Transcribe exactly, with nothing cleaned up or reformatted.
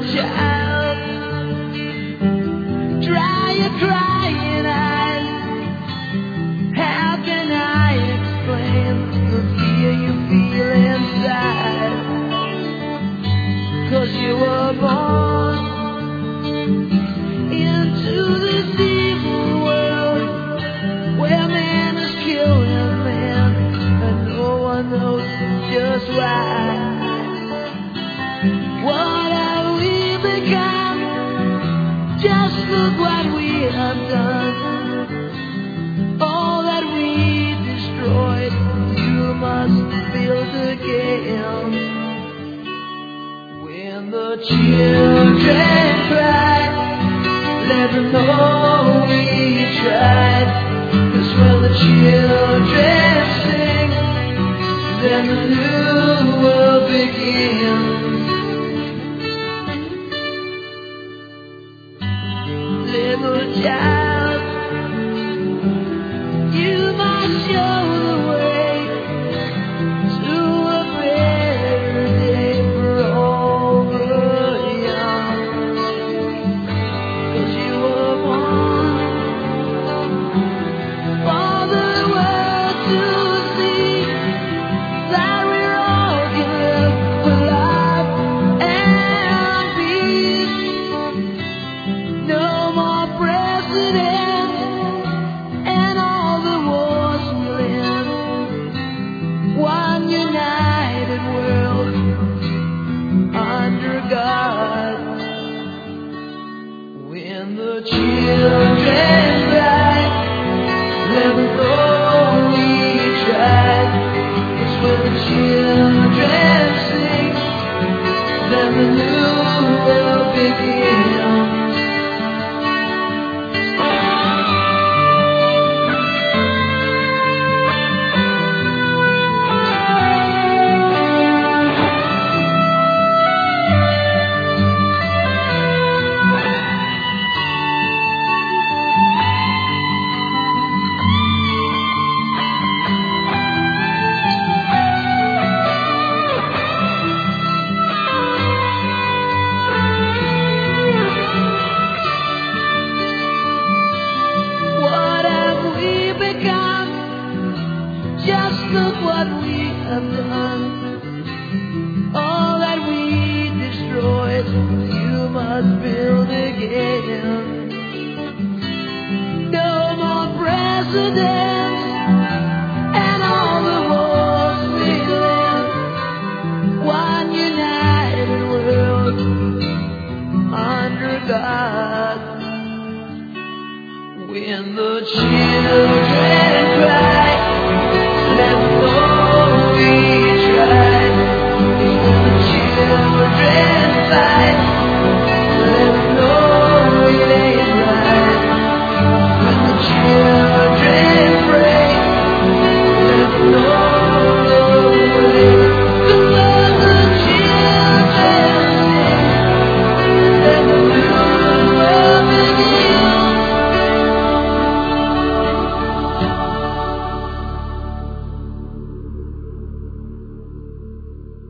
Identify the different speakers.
Speaker 1: child, dry your crying eyes. How can I explain the fear you feel inside? 'Cause you were born into this evil world where man is killing man and no one knows just why. What have we become? Just look what we have done. All that we destroyed, you must build again. When the children cry, let them know we tried. 'Cause when the children sing, then the new world begins. Little child, you must show the way to a better day for all the young. 'Cause you were born for the world to see that we're all can live with love and peace. No more presidents and all the wars we'll end. One united world under God. When the children cry, let them know we tried. 'Cause when the children sing, then the new world begins. Just look what we have done. All that we destroyed, you must build again. No more presidents and all the wars we live. One united world under God. When the children cry, let them know we tried. When the children fight,